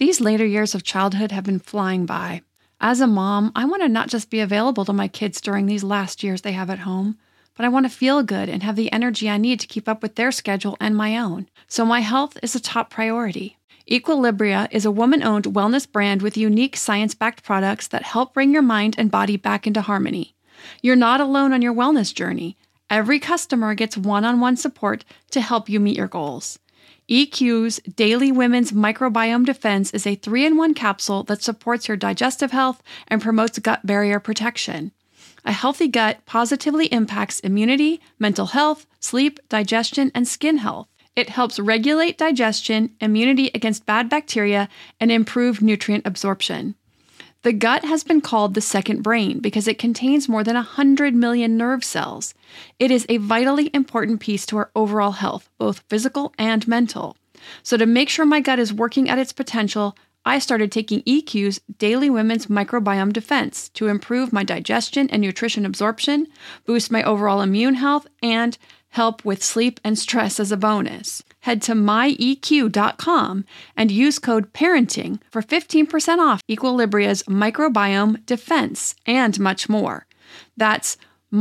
These later years of childhood have been flying by. As a mom, I want to not just be available to my kids during these last years they have at home, but I want to feel good and have the energy I need to keep up with their schedule and my own. So my health is a top priority. Equilibria is a woman-owned wellness brand with unique science-backed products that help bring your mind and body back into harmony. You're not alone on your wellness journey. Every customer gets one-on-one support to help you meet your goals. EQ's Daily Women's Microbiome Defense is a 3-in-1 capsule that supports your digestive health and promotes gut barrier protection. A healthy gut positively impacts immunity, mental health, sleep, digestion, and skin health. It helps regulate digestion, immunity against bad bacteria, and improve nutrient absorption. The gut has been called the second brain because it contains more than 100 million nerve cells. It is a vitally important piece to our overall health, both physical and mental. So to make sure my gut is working at its potential, I started taking EQ's Daily Women's Microbiome Defense to improve my digestion and nutrition absorption, boost my overall immune health, and help with sleep and stress as a bonus. Head to myeq.com and use code PARENTING for 15% off Equilibria's Microbiome Defense and much more. That's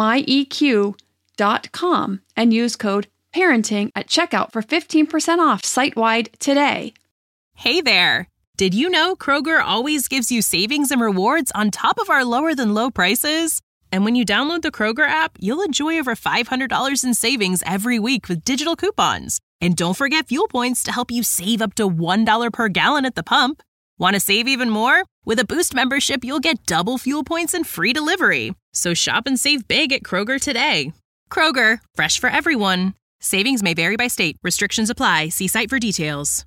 myeq.com and use code PARENTING at checkout for 15% off site-wide today. Hey there! Did you know Kroger always gives you savings and rewards on top of our lower-than-low prices? And when you download the Kroger app, you'll enjoy over $500 in savings every week with digital coupons. And don't forget fuel points to help you save up to $1 per gallon at the pump. Want to save even more? With a Boost membership, you'll get double fuel points and free delivery. So shop and save big at Kroger today. Kroger, fresh for everyone. Savings may vary by state. Restrictions apply. See site for details.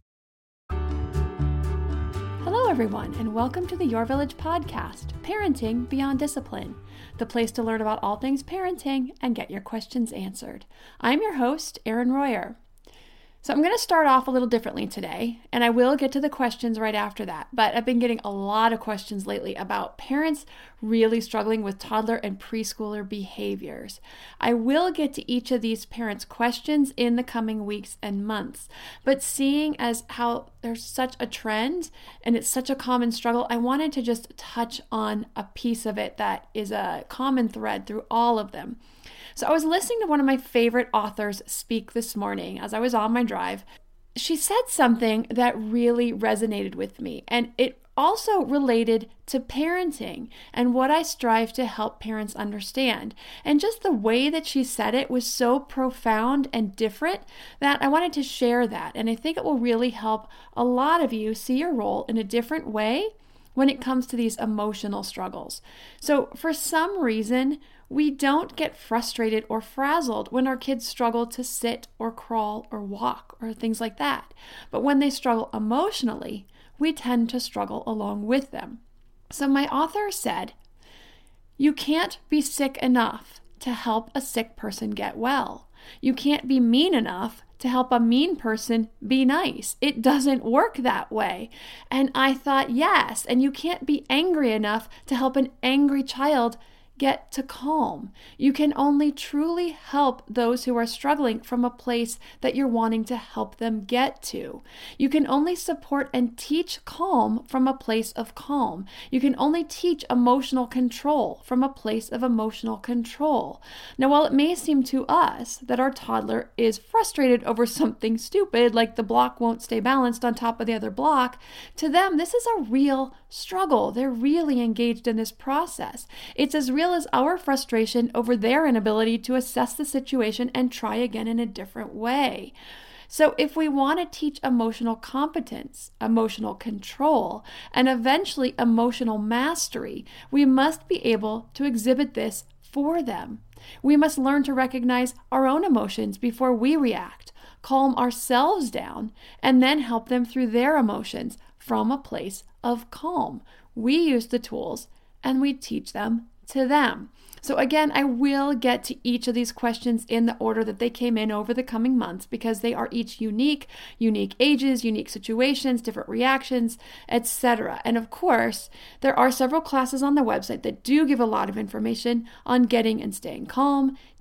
Hello, everyone, and welcome to the Your Village podcast, Parenting Beyond Discipline, the place to learn about all things parenting and get your questions answered. I'm your host, Erin Royer. So I'm going to start off a little differently today, and I will get to the questions right after that. But I've been getting a lot of questions lately about parents really struggling with toddler and preschooler behaviors. I will get to each of these parents' questions in the coming weeks and months. But seeing as how there's such a trend and it's such a common struggle, I wanted to just touch on a piece of it that is a common thread through all of them. So I was listening to one of my favorite authors speak this morning as I was on my drive. She said something that really resonated with me, and it also related to parenting and what I strive to help parents understand. And just the way that she said it was so profound and different that I wanted to share that. And I think it will really help a lot of you see your role in a different way when it comes to these emotional struggles. So for some reason, we don't get frustrated or frazzled when our kids struggle to sit or crawl or walk or things like that. But when they struggle emotionally, we tend to struggle along with them. So my author said, "You can't be sick enough to help a sick person get well. You can't be mean enough to help a mean person be nice. It doesn't work that way." And I thought, yes, and you can't be angry enough to help an angry child get to calm. You can only truly help those who are struggling from a place that you're wanting to help them get to. You can only support and teach calm from a place of calm. You can only teach emotional control from a place of emotional control. Now, while it may seem to us that our toddler is frustrated over something stupid, like the block won't stay balanced on top of the other block, to them, this is a real struggle. They're really engaged in this process. It's as real as our frustration over their inability to assess the situation and try again in a different way. So if we want to teach emotional competence, emotional control, and eventually emotional mastery, we must be able to exhibit this for them. We must learn to recognize our own emotions before we react, calm ourselves down, and then help them through their emotions from a place of calm. We use the tools and we teach them to them. So again, I will get to each of these questions in the order that they came in over the coming months because they are each unique ages, unique situations, different reactions, etc. And of course, there are several classes on the website that do give a lot of information on getting and staying calm,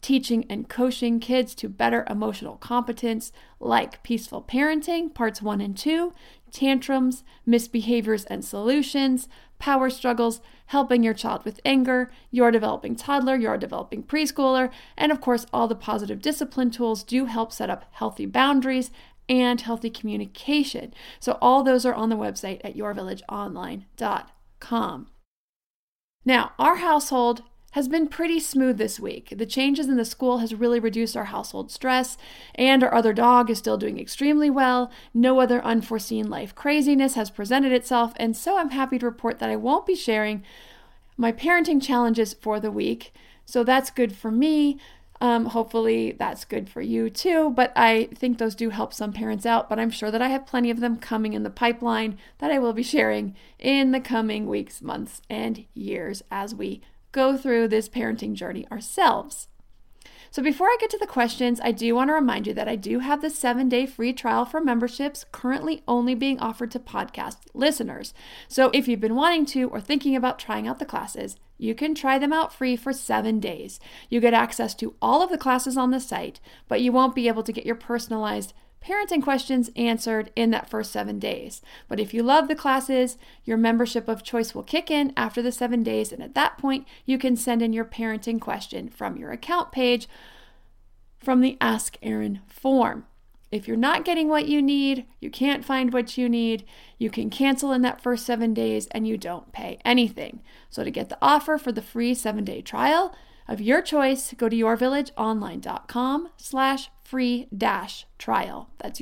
teaching and coaching kids to better emotional competence like Peaceful Parenting, Parts 1 and 2, Tantrums, Misbehaviors and Solutions, Power Struggles, Helping Your Child with Anger, Your Developing Toddler, Your Developing Preschooler, and of course, all the positive discipline tools do help set up healthy boundaries and healthy communication. So all those are on the website at yourvillageonline.com. Now, our household has been pretty smooth this week. The changes in the school has really reduced our household stress, and our other dog is still doing extremely well. No other unforeseen life craziness has presented itself, and so I'm happy to report that I won't be sharing my parenting challenges for the week. So that's good for me. Hopefully that's good for you too, but I think those do help some parents out, but I'm sure that I have plenty of them coming in the pipeline that I will be sharing in the coming weeks, months, and years as we go through this parenting journey ourselves. So before I get to the questions, I do want to remind you that I do have the 7-day free trial for memberships currently only being offered to podcast listeners. So if you've been wanting to or thinking about trying out the classes, you can try them out free for 7 days. You get access to all of the classes on the site, but you won't be able to get your personalized parenting questions answered in that first 7 days. But if you love the classes, your membership of choice will kick in after the 7 days, and at that point, you can send in your parenting question from your account page from the Ask Erin form. If you're not getting what you need, you can't find what you need, you can cancel in that first 7 days and you don't pay anything. So to get the offer for the free 7-day trial of your choice, go to yourvillageonline.com/free-trial. That's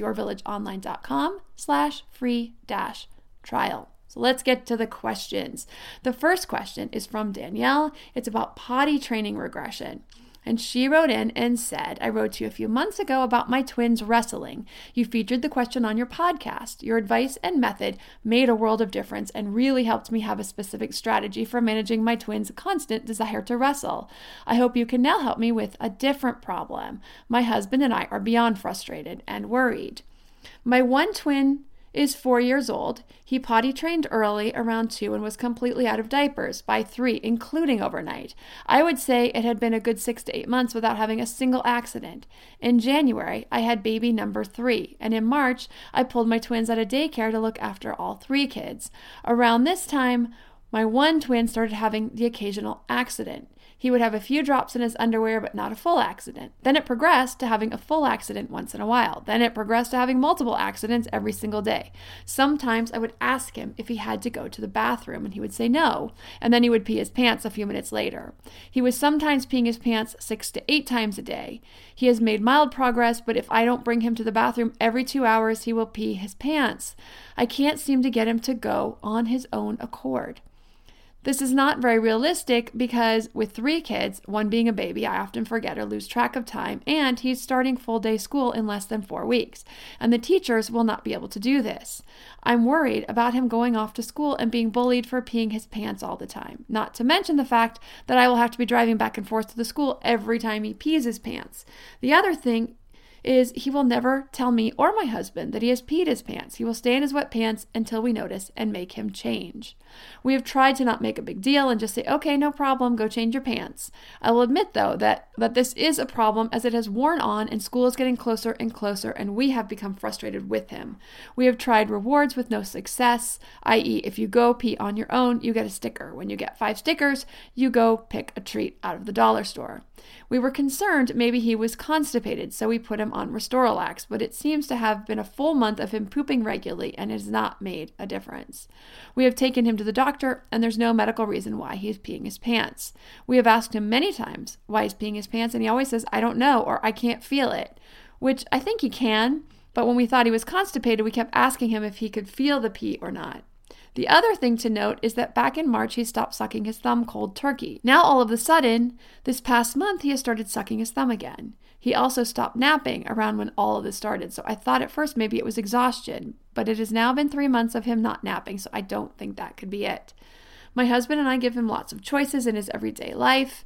yourvillageonline.com/free-trial. So let's get to the questions. The first question is from Danielle. It's about potty training regression. And she wrote in and said, I wrote to you a few months ago about my twins wrestling. You featured the question on your podcast. Your advice and method made a world of difference and really helped me have a specific strategy for managing my twins' constant desire to wrestle. I hope you can now help me with a different problem. My husband and I are beyond frustrated and worried. My one twin is 4 years old. He potty trained early, around 2, and was completely out of diapers by 3, including overnight. I would say it had been a good 6 to 8 months without having a single accident. In January, I had baby number 3, and in March, I pulled my twins out of daycare to look after all 3 kids. Around this time, my one twin started having the occasional accident. He would have a few drops in his underwear, but not a full accident. Then it progressed to having a full accident once in a while. Then it progressed to having multiple accidents every single day. Sometimes I would ask him if he had to go to the bathroom, and he would say no, and then he would pee his pants a few minutes later. He was sometimes peeing his pants 6 to 8 times a day. He has made mild progress, but if I don't bring him to the bathroom every 2 hours, he will pee his pants. I can't seem to get him to go on his own accord. This is not very realistic because with 3 kids, one being a baby, I often forget or lose track of time, and he's starting full-day school in less than 4 weeks, and the teachers will not be able to do this. I'm worried about him going off to school and being bullied for peeing his pants all the time, not to mention the fact that I will have to be driving back and forth to the school every time he pees his pants. The other thing is he will never tell me or my husband that he has peed his pants. He will stay in his wet pants until we notice and make him change. We have tried to not make a big deal and just say, okay, no problem, go change your pants. I will admit, though, that this is a problem as it has worn on and school is getting closer and closer and we have become frustrated with him. We have tried rewards with no success, i.e. if you go pee on your own, you get a sticker. When you get 5 stickers, you go pick a treat out of the dollar store. We were concerned maybe he was constipated, so we put him on Restoralax, but it seems to have been a full month of him pooping regularly and has not made a difference. We have taken him to the doctor, and there's no medical reason why he is peeing his pants. We have asked him many times why he's peeing his pants, and he always says, I don't know, or I can't feel it, which I think he can, but when we thought he was constipated, we kept asking him if he could feel the pee or not. The other thing to note is that back in March, he stopped sucking his thumb cold turkey. Now, all of a sudden, this past month, he has started sucking his thumb again. He also stopped napping around when all of this started, so I thought at first maybe it was exhaustion, but it has now been 3 months of him not napping, so I don't think that could be it. My husband and I give him lots of choices in his everyday life.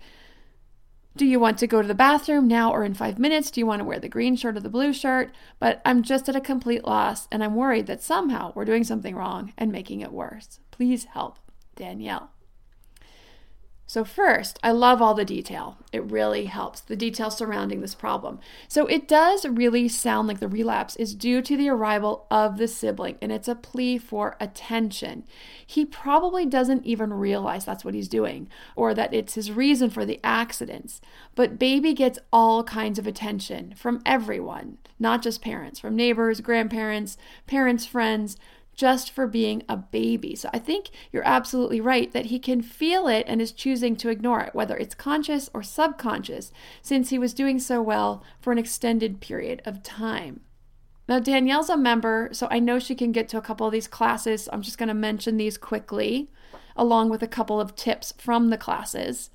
Do you want to go to the bathroom now or in 5 minutes? Do you want to wear the green shirt or the blue shirt? But I'm just at a complete loss, and I'm worried that somehow we're doing something wrong and making it worse. Please help, Danielle. So first, I love all the detail. It really helps, the detail surrounding this problem. So it does really sound like the relapse is due to the arrival of the sibling, and it's a plea for attention. He probably doesn't even realize that's what he's doing, or that it's his reason for the accidents. But baby gets all kinds of attention from everyone, not just parents, from neighbors, grandparents, parents, friends, just for being a baby. So I think you're absolutely right that he can feel it and is choosing to ignore it, whether it's conscious or subconscious, since he was doing so well for an extended period of time. Now, Danielle's a member, so I know she can get to a couple of these classes. I'm just going to mention these quickly, along with a couple of tips from the classes.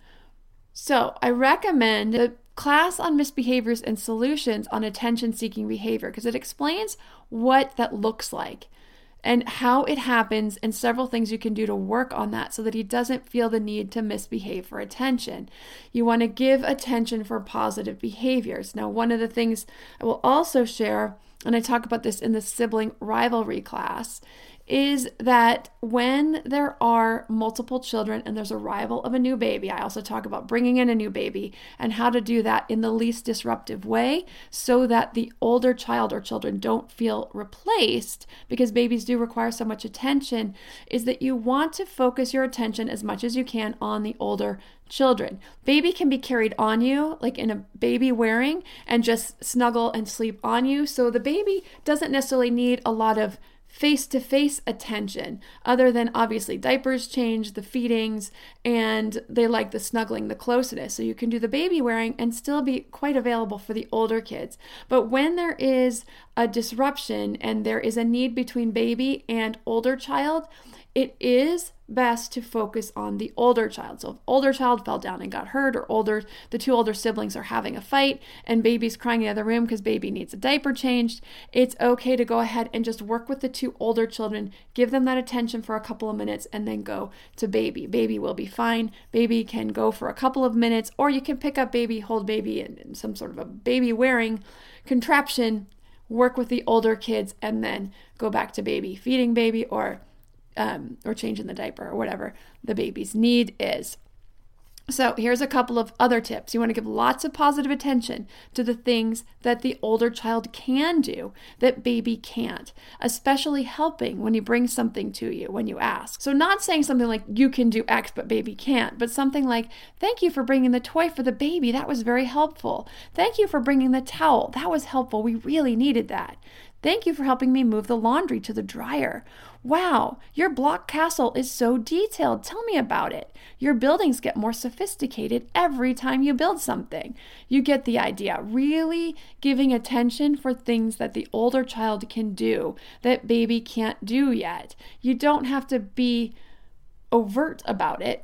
So I recommend the class on misbehaviors and solutions on attention-seeking behavior, because it explains what that looks like and how it happens, and several things you can do to work on that so that he doesn't feel the need to misbehave for attention. You want to give attention for positive behaviors. Now, one of the things I will also share, and I talk about this in the sibling rivalry class, is that when there are multiple children and there's a rival of a new baby, I also talk about bringing in a new baby and how to do that in the least disruptive way so that the older child or children don't feel replaced, because babies do require so much attention, is that you want to focus your attention as much as you can on the older children. Baby can be carried on you, like in a baby wearing, and just snuggle and sleep on you. So the baby doesn't necessarily need a lot of face-to-face attention, other than obviously diapers change, the feedings, and they like the snuggling, the closeness. So you can do the baby wearing and still be quite available for the older kids. But when there is a disruption and there is a need between baby and older child, it is best to focus on the older child. So if older child fell down and got hurt, or the two older siblings are having a fight and baby's crying in the other room because baby needs a diaper changed, it's okay to go ahead and just work with the two older children, give them that attention for a couple of minutes, and then go to baby. Baby will be fine. Baby can go for a couple of minutes, or you can pick up baby, hold baby in some sort of a baby wearing contraption, work with the older kids, and then go back to baby, feeding baby, or changing the diaper, or whatever the baby's need is. So here's a couple of other tips. You want to give lots of positive attention to the things that the older child can do that baby can't, especially helping when he brings something to you when you ask. So not saying something like, you can do X but baby can't, but something like, thank you for bringing the toy for the baby. That was very helpful. Thank you for bringing the towel. That was helpful. We really needed that. Thank you for helping me move the laundry to the dryer. Wow, your block castle is so detailed. Tell me about it. Your buildings get more sophisticated every time you build something. You get the idea. Really giving attention for things that the older child can do that baby can't do yet. You don't have to be overt about it,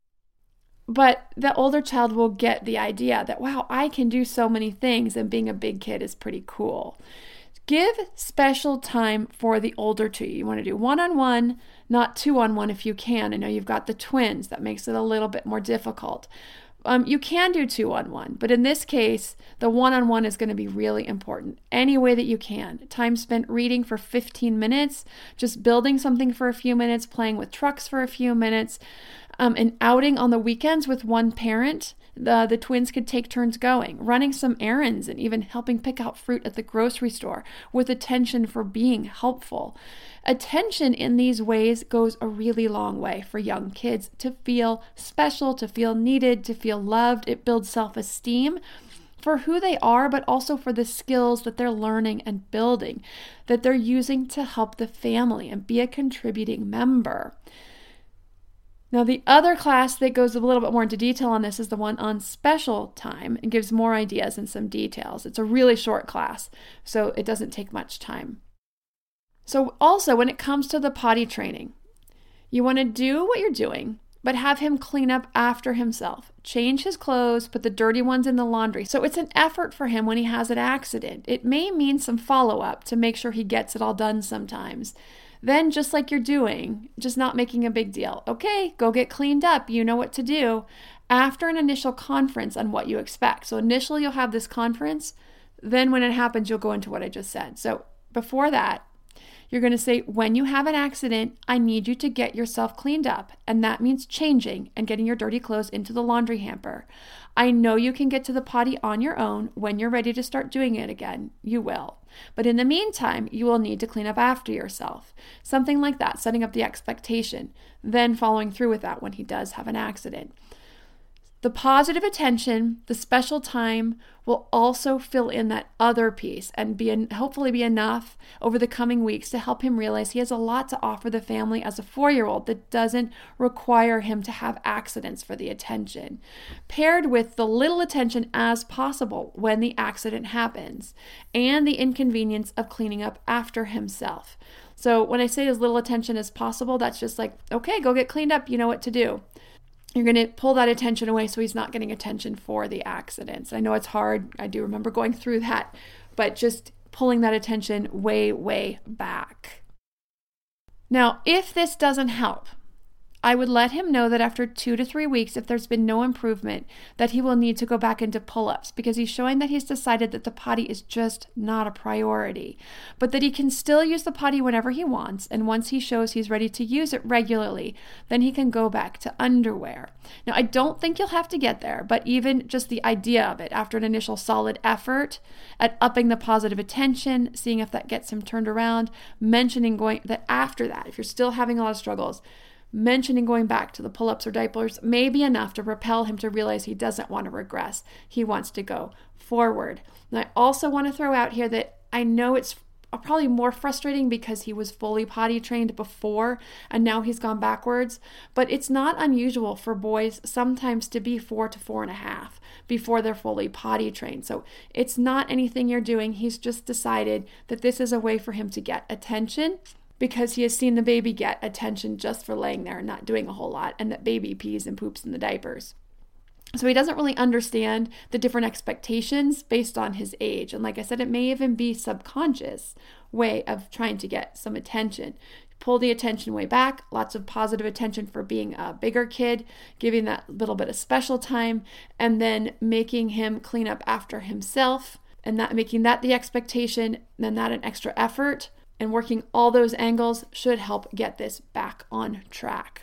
but the older child will get the idea that, wow, I can do so many things, and being a big kid is pretty cool. Give special time for the older two. You want to do one-on-one, not two-on-one if you can. I know you've got the twins. That makes it a little bit more difficult. You can do two-on-one, but in this case, the one-on-one is going to be really important. Any way that you can. Time spent reading for 15 minutes, just building something for a few minutes, playing with trucks for a few minutes, an outing on the weekends with one parent. The twins could take turns going, running some errands, and even helping pick out fruit at the grocery store with attention for being helpful. Attention in these ways goes a really long way for young kids to feel special, to feel needed, to feel loved. It builds self-esteem for who they are, but also for the skills that they're learning and building, that they're using to help the family and be a contributing member. Now, the other class that goes a little bit more into detail on this is the one on special time and gives more ideas and some details. It's a really short class, so it doesn't take much time. So also, when it comes to the potty training, you want to do what you're doing, but have him clean up after himself. Change his clothes, put the dirty ones in the laundry. So it's an effort for him when he has an accident. It may mean some follow-up to make sure he gets it all done sometimes. Then, just like you're doing, just not making a big deal. Okay, go get cleaned up. You know what to do. After an initial conference on what you expect. So initially you'll have this conference. Then when it happens, you'll go into what I just said. So before that, You're going to say, when you have an accident, I need you to get yourself cleaned up. And that means changing and getting your dirty clothes into the laundry hamper. I know you can get to the potty on your own. When you're ready to start doing it again, you will. But in the meantime, you will need to clean up after yourself. Something like that, setting up the expectation, then following through with that when he does have an accident. The positive attention, the special time will also fill in that other piece and hopefully be enough over the coming weeks to help him realize he has a lot to offer the family as a 4-year-old that doesn't require him to have accidents for the attention, paired with the little attention as possible when the accident happens and the inconvenience of cleaning up after himself. So when I say as little attention as possible, that's just like, okay, go get cleaned up. You know what to do. You're going to pull that attention away so he's not getting attention for the accidents. I know it's hard. I do remember going through that, but just pulling that attention way, way back. Now, if this doesn't help, I would let him know that after 2 to 3 weeks, if there's been no improvement, that he will need to go back into pull-ups because he's showing that he's decided that the potty is just not a priority, but that he can still use the potty whenever he wants. And once he shows he's ready to use it regularly, then he can go back to underwear. Now, I don't think you'll have to get there, but even just the idea of it after an initial solid effort at upping the positive attention, seeing if that gets him turned around, mentioning that after that, if you're still having a lot of struggles, mentioning going back to the pull-ups or diapers may be enough to propel him to realize he doesn't want to regress. He wants to go forward. And I also want to throw out here that I know it's probably more frustrating because he was fully potty trained before and now he's gone backwards, but it's not unusual for boys sometimes to be 4 to 4.5 before they're fully potty trained. So it's not anything you're doing. He's just decided that this is a way for him to get attention, because he has seen the baby get attention just for laying there and not doing a whole lot, and that baby pees and poops in the diapers. So he doesn't really understand the different expectations based on his age. And like I said, it may even be subconscious way of trying to get some attention. Pull the attention way back, lots of positive attention for being a bigger kid, giving that little bit of special time, and then making him clean up after himself, and that making that the expectation, then that an extra effort. And working all those angles should help get this back on track.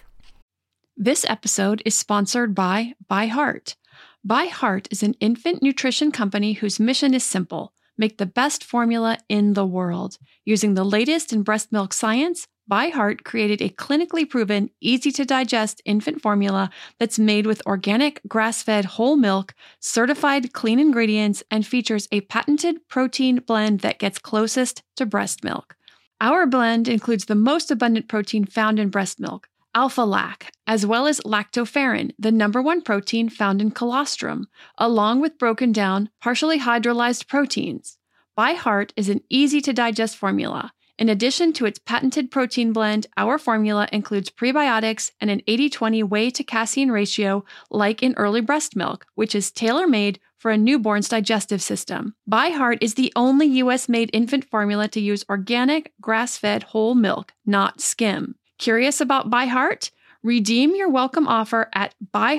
This episode is sponsored by ByHeart. ByHeart is an infant nutrition company whose mission is simple: make the best formula in the world. Using the latest in breast milk science, ByHeart created a clinically proven, easy-to-digest infant formula that's made with organic, grass-fed whole milk, certified clean ingredients, and features a patented protein blend that gets closest to breast milk. Our blend includes the most abundant protein found in breast milk, alpha-lac, as well as lactoferrin, the #1 protein found in colostrum, along with broken down, partially hydrolyzed proteins. ByHeart is an easy-to-digest formula. In addition to its patented protein blend, our formula includes prebiotics and an 80-20 whey to casein ratio like in early breast milk, which is tailor-made for a newborn's digestive system. ByHeart is the only U.S.-made infant formula to use organic, grass-fed whole milk, not skim. Curious about ByHeart? Redeem your welcome offer at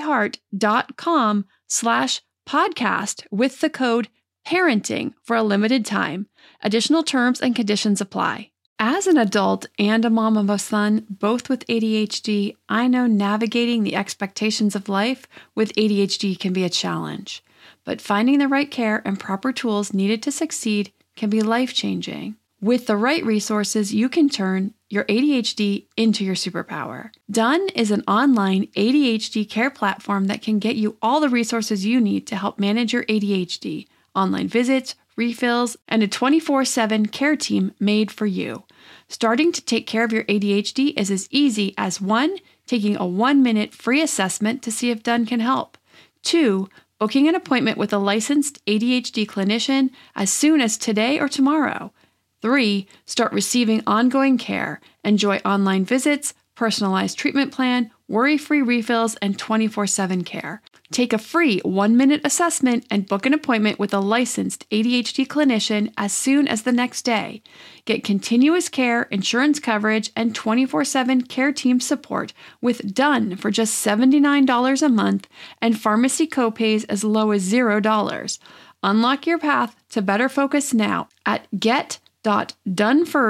byheart.com/podcast with the code PARENTING for a limited time. Additional terms and conditions apply. As an adult and a mom of a son, both with ADHD, I know navigating the expectations of life with ADHD can be a challenge. But finding the right care and proper tools needed to succeed can be life-changing. With the right resources, you can turn your ADHD into your superpower. Done is an online ADHD care platform that can get you all the resources you need to help manage your ADHD, online visits, refills, and a 24/7 care team made for you. Starting to take care of your ADHD is as easy as 1, taking a 1-minute free assessment to see if Done can help. 2, booking an appointment with a licensed ADHD clinician as soon as today or tomorrow. 3, start receiving ongoing care. Enjoy online visits, personalized treatment plan, worry-free refills, and 24/7 care. Take a free 1-minute assessment and book an appointment with a licensed ADHD clinician as soon as the next day. Get continuous care, insurance coverage, and 24/7 care team support with Done for just $79 a month and pharmacy copays as low as $0. Unlock your path to better focus now at get.donefirst.com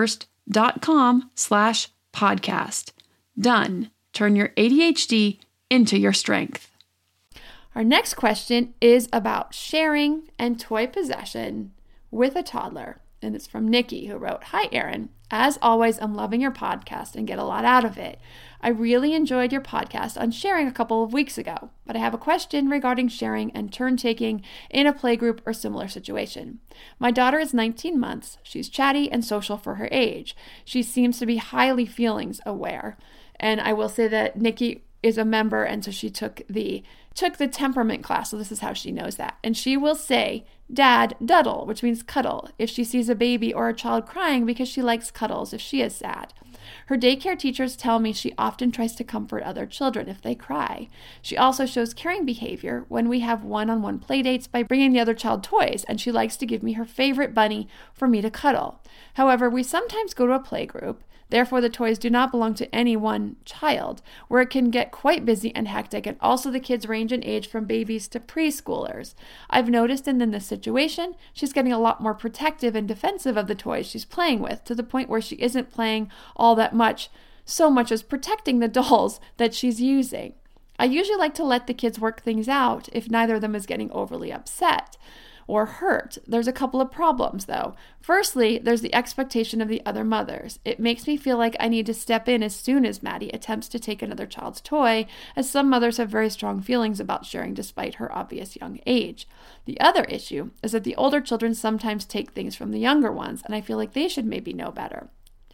done.com/podcast. Done. Turn your ADHD into your strength. Our next question is about sharing and toy possession with a toddler. And it's from Nikki, who wrote, "Hi, Erin. As always, I'm loving your podcast and get a lot out of it. I really enjoyed your podcast on sharing a couple of weeks ago, but I have a question regarding sharing and turn-taking in a playgroup or similar situation. My daughter is 19 months. She's chatty and social for her age. She seems to be highly feelings aware." And I will say that Nikki is a member, and so she took the temperament class, so this is how she knows that. And she will say, "Dad, duddle," which means cuddle, if she sees a baby or a child crying because she likes cuddles if she is sad. Her daycare teachers tell me she often tries to comfort other children if they cry. She also shows caring behavior when we have one-on-one play dates by bringing the other child toys, and she likes to give me her favorite bunny for me to cuddle. However, we sometimes go to a play group. Therefore, the toys do not belong to any one child, where it can get quite busy and hectic, and also the kids range in age from babies to preschoolers. I've noticed in this situation, she's getting a lot more protective and defensive of the toys she's playing with, to the point where she isn't playing all that much, so much as protecting the dolls that she's using. I usually like to let the kids work things out if neither of them is getting overly upset or hurt. There's a couple of problems, though. Firstly, there's the expectation of the other mothers. It makes me feel like I need to step in as soon as Maddie attempts to take another child's toy, as some mothers have very strong feelings about sharing despite her obvious young age. The other issue is that the older children sometimes take things from the younger ones, and I feel like they should maybe know better.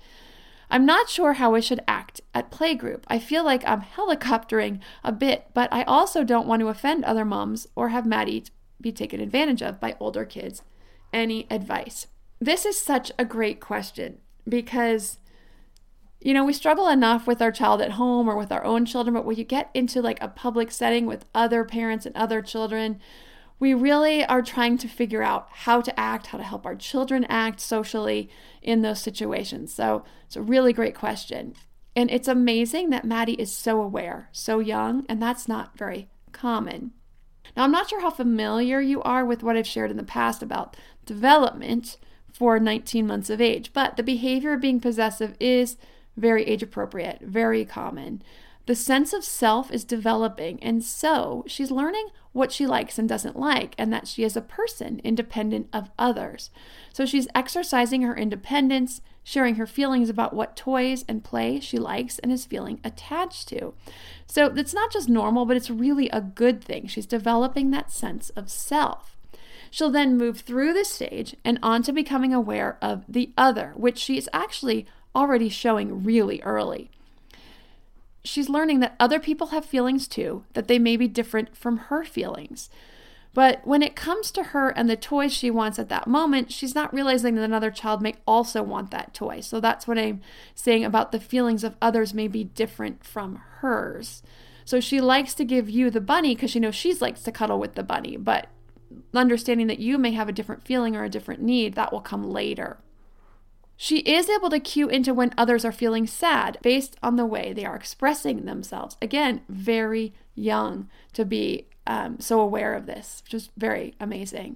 I'm not sure how I should act at playgroup. I feel like I'm helicoptering a bit, but I also don't want to offend other moms or have Maddie be taken advantage of by older kids. Any advice? This is such a great question because, we struggle enough with our child at home or with our own children, but when you get into like a public setting with other parents and other children, we really are trying to figure out how to act, how to help our children act socially in those situations. So it's a really great question. And it's amazing that Maddie is so aware, so young, and that's not very common. Now, I'm not sure how familiar you are with what I've shared in the past about development for 19 months of age, but the behavior of being possessive is very age appropriate, very common. The sense of self is developing, and so she's learning what she likes and doesn't like, and that she is a person independent of others. So she's exercising her independence, sharing her feelings about what toys and play she likes and is feeling attached to. So it's not just normal, but it's really a good thing. She's developing that sense of self. She'll then move through this stage and on to becoming aware of the other, which she is actually already showing really early. She's learning that other people have feelings too, that they may be different from her feelings. But when it comes to her and the toys she wants at that moment, she's not realizing that another child may also want that toy. So that's what I'm saying about the feelings of others may be different from hers. So she likes to give you the bunny because she knows she likes to cuddle with the bunny, but understanding that you may have a different feeling or a different need, that will come later. She is able to cue into when others are feeling sad based on the way they are expressing themselves. Again, very young to be so aware of this, which is very amazing.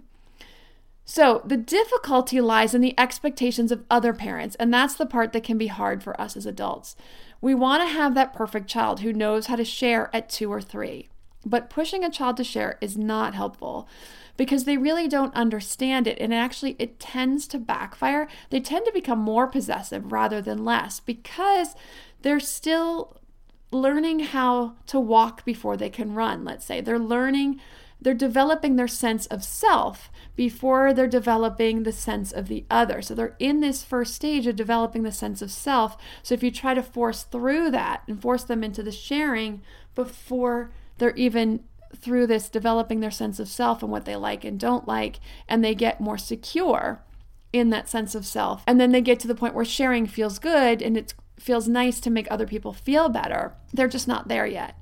So the difficulty lies in the expectations of other parents, and that's the part that can be hard for us as adults. We want to have that perfect child who knows how to share at 2 or 3, but pushing a child to share is not helpful because they really don't understand it, and actually it tends to backfire. They tend to become more possessive rather than less because they're still learning how to walk before they can run, let's say. They're developing their sense of self before they're developing the sense of the other. So they're in this first stage of developing the sense of self. So if you try to force through that and force them into the sharing before they're even through this developing their sense of self and what they like and don't like, and they get more secure in that sense of self, and then they get to the point where sharing feels good and it feels nice to make other people feel better, they're just not there yet.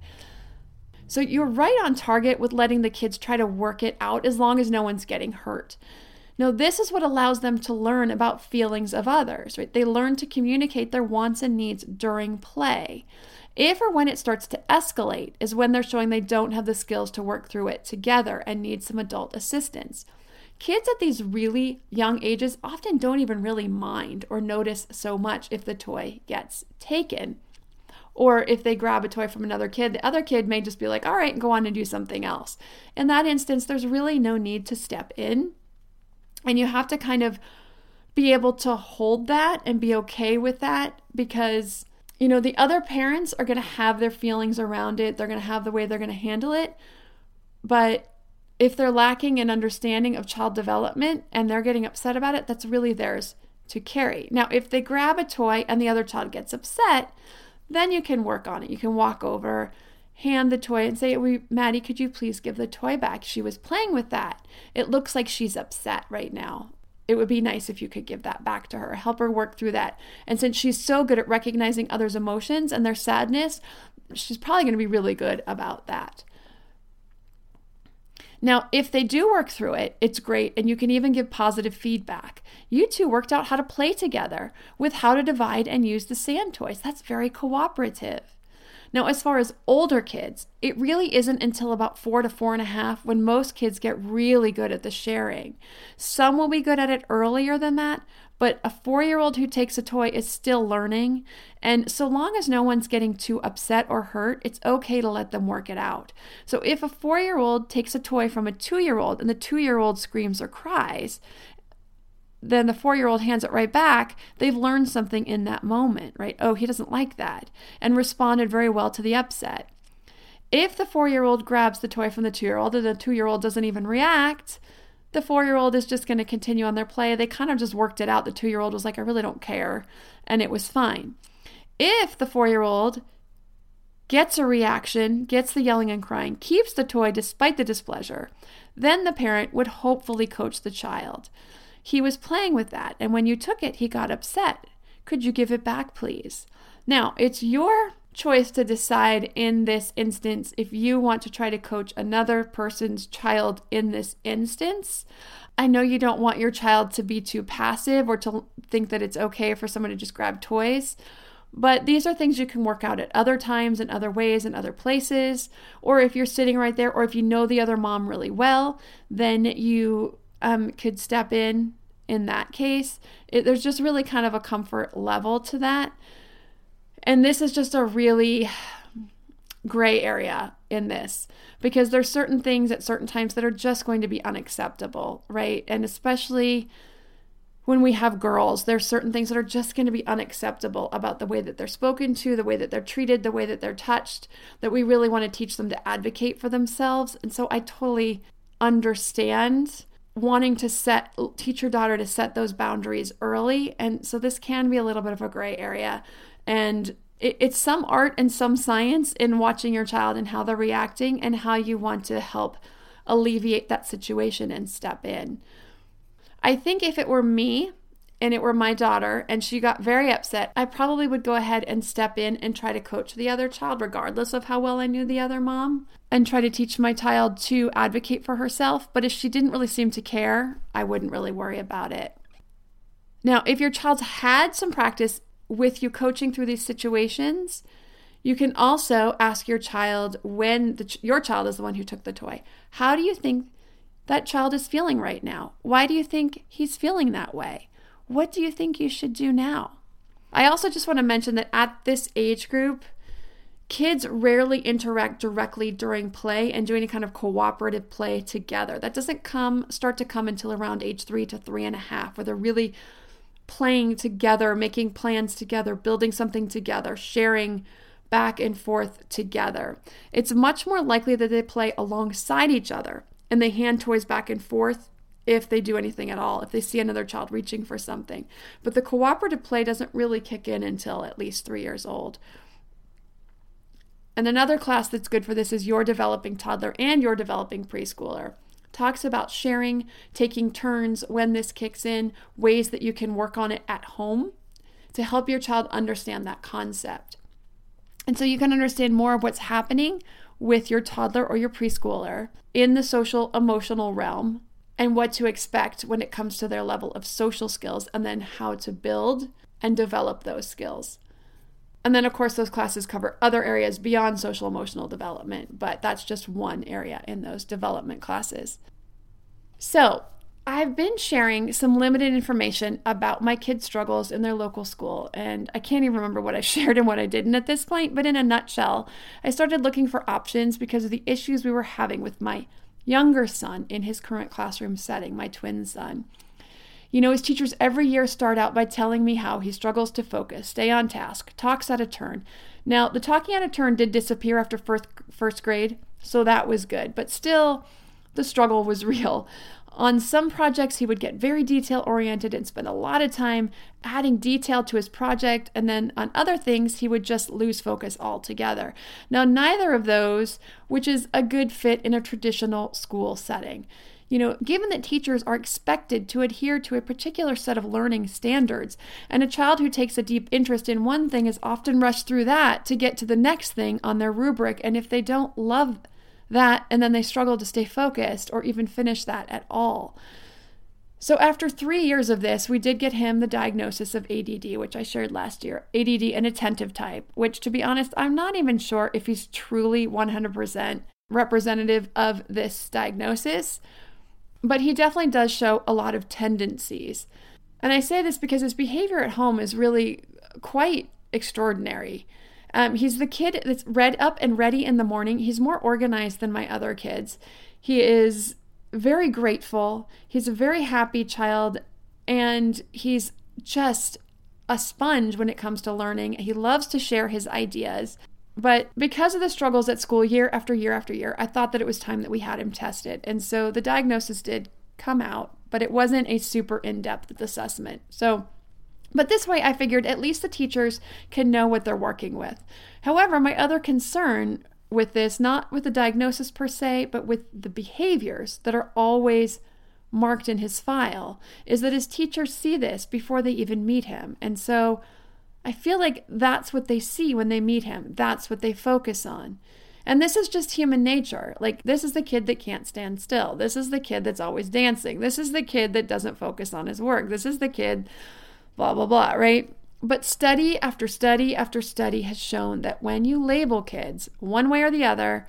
So you're right on target with letting the kids try to work it out as long as no one's getting hurt. Now, this is what allows them to learn about feelings of others, right? They learn to communicate their wants and needs during play. If or when it starts to escalate is when they're showing they don't have the skills to work through it together and need some adult assistance. Kids at these really young ages often don't even really mind or notice so much if the toy gets taken. Or if they grab a toy from another kid, the other kid may just be like, all right, and go on and do something else. In that instance, there's really no need to step in. And you have to kind of be able to hold that and be okay with that, because, the other parents are going to have their feelings around it. They're going to have the way they're going to handle it. But if they're lacking an understanding of child development and they're getting upset about it, that's really theirs to carry. Now, if they grab a toy and the other child gets upset, then you can work on it. You can walk over, hand the toy and say, Maddie, could you please give the toy back? She was playing with that. It looks like she's upset right now. It would be nice if you could give that back to her. Help her work through that. And since she's so good at recognizing others' emotions and their sadness, she's probably going to be really good about that. Now, if they do work through it, it's great, and you can even give positive feedback. You two worked out how to play together with how to divide and use the sand toys. That's very cooperative. Now, as far as older kids, it really isn't until about 4 to 4.5 when most kids get really good at the sharing. Some will be good at it earlier than that, but a 4-year-old who takes a toy is still learning. And so long as no one's getting too upset or hurt, it's okay to let them work it out. So if a 4-year-old takes a toy from a 2-year-old and the 2-year-old screams or cries, then the 4-year-old hands it right back, they've learned something in that moment, right? Oh, he doesn't like that, and responded very well to the upset. If the 4-year-old grabs the toy from the 2-year-old and the 2-year-old doesn't even react, the 4-year-old is just going to continue on their play. They kind of just worked it out. The 2-year-old was like, I really don't care, and it was fine. If the 4-year-old gets a reaction, gets the yelling and crying, keeps the toy despite the displeasure, then the parent would hopefully coach the child. He was playing with that, and when you took it, he got upset. Could you give it back, please? Now, it's your choice to decide in this instance if you want to try to coach another person's child in this instance. I know you don't want your child to be too passive or to think that it's okay for someone to just grab toys, but these are things you can work out at other times, in other ways, in other places, or if you're sitting right there, or if you know the other mom really well, then you could step in that case. There's just really kind of a comfort level to that. And this is just a really gray area in this, because there's certain things at certain times that are just going to be unacceptable, right? And especially when we have girls, there's certain things that are just going to be unacceptable about the way that they're spoken to, the way that they're treated, the way that they're touched, that we really want to teach them to advocate for themselves. And so I totally understand wanting to teach your daughter to set those boundaries early. And so this can be a little bit of a gray area. And it's some art and some science in watching your child and how they're reacting and how you want to help alleviate that situation and step in. I think if it were me and it were my daughter and she got very upset, I probably would go ahead and step in and try to coach the other child, regardless of how well I knew the other mom, and try to teach my child to advocate for herself. But if she didn't really seem to care, I wouldn't really worry about it. Now, if your child's had some practice with you coaching through these situations, you can also ask your child when your child is the one who took the toy. How do you think that child is feeling right now? Why do you think he's feeling that way? What do you think you should do now? I also just want to mention that at this age group, kids rarely interact directly during play and do any kind of cooperative play together. That doesn't start to come until around age 3 to 3.5, where they're really playing together, making plans together, building something together, sharing back and forth together. It's much more likely that they play alongside each other and they hand toys back and forth if they do anything at all, if they see another child reaching for something. But the cooperative play doesn't really kick in until at least 3 years old. And another class that's good for this is Your Developing Toddler and Your Developing Preschooler. Talks about sharing, taking turns when this kicks in, ways that you can work on it at home to help your child understand that concept. And so you can understand more of what's happening with your toddler or your preschooler in the social emotional realm and what to expect when it comes to their level of social skills, and then how to build and develop those skills. And then, of course, those classes cover other areas beyond social emotional development, but that's just one area in those development classes. So I've been sharing some limited information about my kids' struggles in their local school, and I can't even remember what I shared and what I didn't at this point, but in a nutshell, I started looking for options because of the issues we were having with my younger son in his current classroom setting, my twin son. You know, his teachers every year start out by telling me how he struggles to focus, stay on task, talks out of turn. Now, the talking out of turn did disappear after first grade, so that was good, but still, the struggle was real. On some projects, he would get very detail-oriented and spend a lot of time adding detail to his project, and then on other things, he would just lose focus altogether. Now, neither of those, which is a good fit in a traditional school setting. You know, given that teachers are expected to adhere to a particular set of learning standards, and a child who takes a deep interest in one thing is often rushed through that to get to the next thing on their rubric, and if they don't love that, and then they struggle to stay focused or even finish that at all. So after 3 years of this, we did get him the diagnosis of ADD, which I shared last year. ADD, an attentive type, which, to be honest, I'm not even sure if he's truly 100% representative of this diagnosis, but he definitely does show a lot of tendencies. And I say this because his behavior at home is really quite extraordinary. He's the kid that's up and ready in the morning. He's more organized than my other kids. He is very grateful. He's a very happy child, and he's just a sponge when it comes to learning. He loves to share his ideas. But because of the struggles at school year after year after year, I thought that it was time that we had him tested. And so the diagnosis did come out, but it wasn't a super in-depth assessment. But this way, I figured at least the teachers can know what they're working with. However, my other concern with this, not with the diagnosis per se, but with the behaviors that are always marked in his file, is that his teachers see this before they even meet him. And so I feel like that's what they see when they meet him. That's what they focus on. And this is just human nature. Like, this is the kid that can't stand still. This is the kid that's always dancing. This is the kid that doesn't focus on his work. This is the kid blah, blah, blah, right? But study after study after study has shown that when you label kids one way or the other,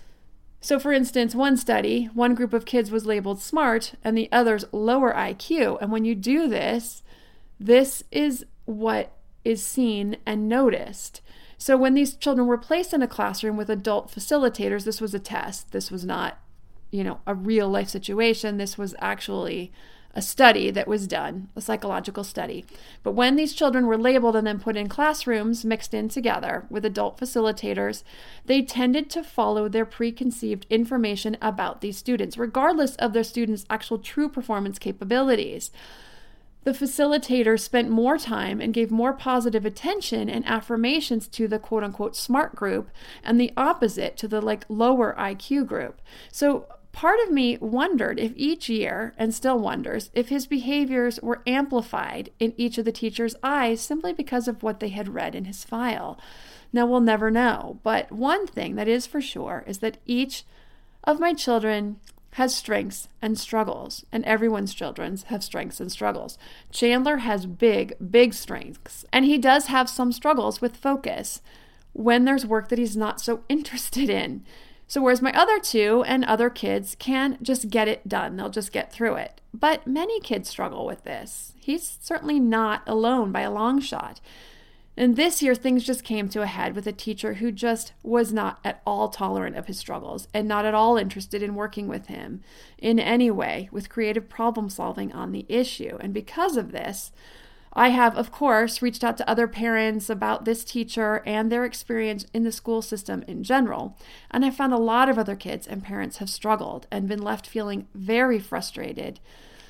so for instance, one study, one group of kids was labeled smart and the other's lower IQ. And when you do this, this is what is seen and noticed. So when these children were placed in a classroom with adult facilitators, this was a test. This was not, a real life situation. This was actually a study that was done, a psychological study. But when these children were labeled and then put in classrooms mixed in together with adult facilitators, they tended to follow their preconceived information about these students, regardless of their students' actual true performance capabilities. The facilitators spent more time and gave more positive attention and affirmations to the quote-unquote smart group and the opposite to the lower IQ group. So part of me wondered if each year, and still wonders, if his behaviors were amplified in each of the teachers' eyes simply because of what they had read in his file. Now, we'll never know, but one thing that is for sure is that each of my children has strengths and struggles, and everyone's children have strengths and struggles. Chandler has big, big strengths, and he does have some struggles with focus when there's work that he's not so interested in. So whereas my other two and other kids can just get it done, they'll just get through it. But many kids struggle with this. He's certainly not alone by a long shot. And this year, things just came to a head with a teacher who just was not at all tolerant of his struggles and not at all interested in working with him in any way with creative problem solving on the issue. And because of this, I have, of course, reached out to other parents about this teacher and their experience in the school system in general. And I found a lot of other kids and parents have struggled and been left feeling very frustrated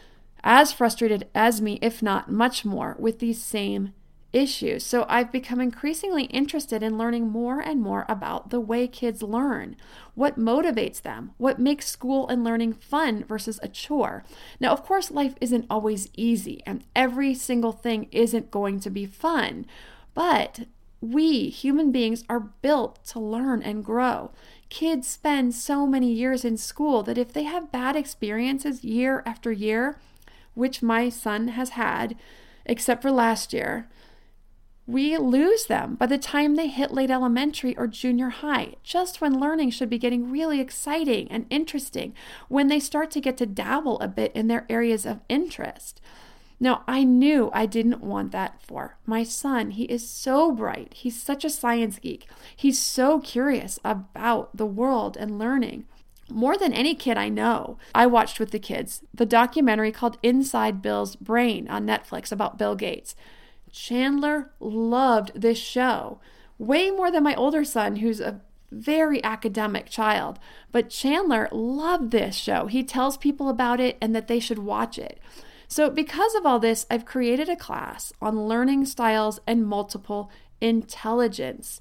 as me, if not much more, with these same issues. So I've become increasingly interested in learning more and more about the way kids learn, what motivates them, what makes school and learning fun versus a chore. Now, of course, life isn't always easy and every single thing isn't going to be fun, but we human beings are built to learn and grow. Kids spend so many years in school that if they have bad experiences year after year, which my son has had, except for last year, we lose them by the time they hit late elementary or junior high, just when learning should be getting really exciting and interesting, when they start to get to dabble a bit in their areas of interest. Now, I knew I didn't want that for my son. He is so bright. He's such a science geek. He's so curious about the world and learning. More than any kid I know, I watched with the kids the documentary called Inside Bill's Brain on Netflix about Bill Gates. Chandler loved this show way more than my older son, who's a very academic child. But Chandler loved this show. He tells people about it and that they should watch it. So because of all this, I've created a class on learning styles and multiple intelligence.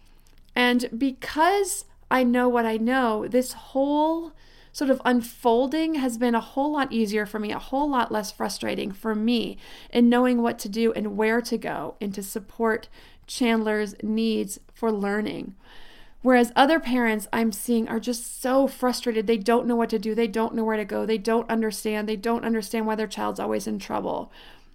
And because I know what I know, this whole sort of unfolding has been a whole lot easier for me, a whole lot less frustrating for me in knowing what to do and where to go and to support Chandler's needs for learning. Whereas other parents I'm seeing are just so frustrated. They don't know what to do. They don't know where to go. They don't understand. They don't understand why their child's always in trouble.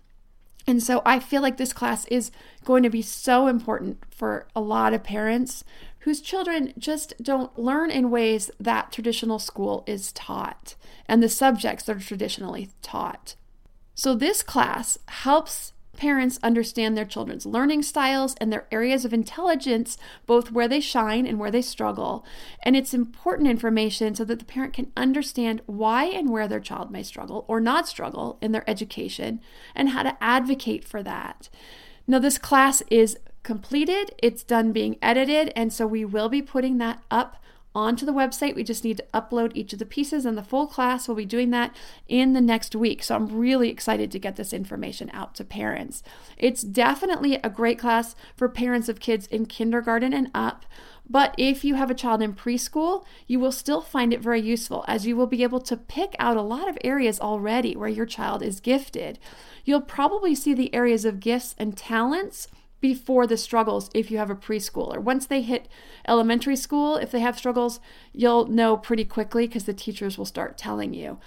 And so I feel like this class is going to be so important for a lot of parents whose children just don't learn in ways that traditional school is taught and the subjects that are traditionally taught. So this class helps parents understand their children's learning styles and their areas of intelligence, both where they shine and where they struggle. And it's important information so that the parent can understand why and where their child may struggle or not struggle in their education and how to advocate for that. Now, this class is completed, it's done being edited, and so we will be putting that up onto the website. We just need to upload each of the pieces, and the full class will be doing that in the next week. So I'm really excited to get this information out to parents. It's definitely a great class for parents of kids in kindergarten and up, but if you have a child in preschool, you will still find it very useful, as you will be able to pick out a lot of areas already where your child is gifted. You'll probably see the areas of gifts and talents before the struggles if you have a preschooler. Once they hit elementary school, if they have struggles, you'll know pretty quickly because the teachers will start telling you.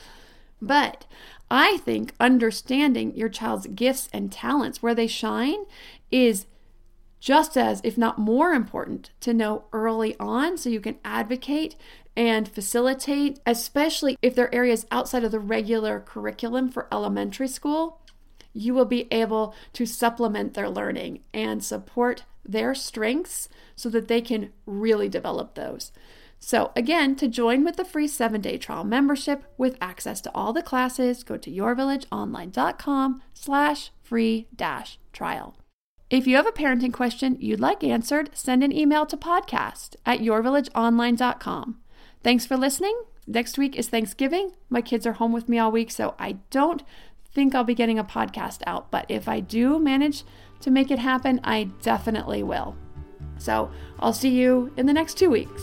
But I think understanding your child's gifts and talents, where they shine, is just as, if not more important, to know early on so you can advocate and facilitate, especially if there are areas outside of the regular curriculum for elementary school. You will be able to supplement their learning and support their strengths so that they can really develop those. So again, to join with the free 7-day trial membership with access to all the classes, go to yourvillageonline.com/free-trial. If you have a parenting question you'd like answered, send an email to podcast@yourvillageonline.com. Thanks for listening. Next week is Thanksgiving. My kids are home with me all week, so I don't think I'll be getting a podcast out, but if I do manage to make it happen, I definitely will. So I'll see you in the next 2 weeks.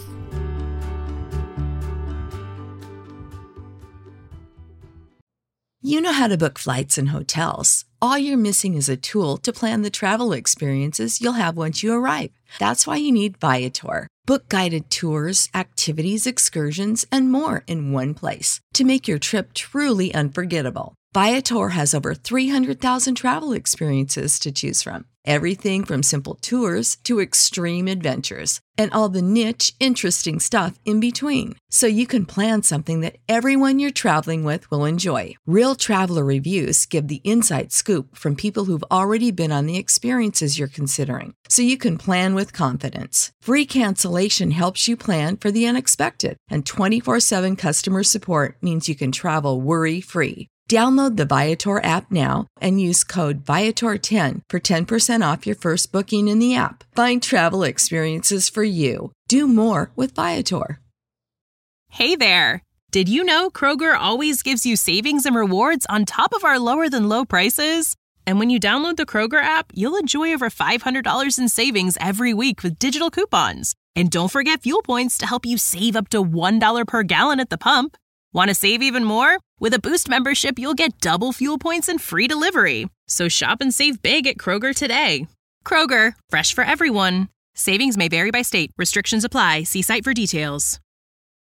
You know how to book flights and hotels. All you're missing is a tool to plan the travel experiences you'll have once you arrive. That's why you need Viator. Book guided tours, activities, excursions, and more in one place to make your trip truly unforgettable. Viator has over 300,000 travel experiences to choose from. Everything from simple tours to extreme adventures and all the niche, interesting stuff in between. So you can plan something that everyone you're traveling with will enjoy. Real traveler reviews give the inside scoop from people who've already been on the experiences you're considering. So you can plan with confidence. Free cancellation helps you plan for the unexpected. And 24/7 customer support means you can travel worry-free. Download the Viator app now and use code Viator10 for 10% off your first booking in the app. Find travel experiences for you. Do more with Viator. Hey there! Did you know Kroger always gives you savings and rewards on top of our lower than low prices? And when you download the Kroger app, you'll enjoy over $500 in savings every week with digital coupons. And don't forget fuel points to help you save up to $1 per gallon at the pump. Want to save even more? With a Boost membership, you'll get double fuel points and free delivery. So shop and save big at Kroger today. Kroger, fresh for everyone. Savings may vary by state. Restrictions apply. See site for details.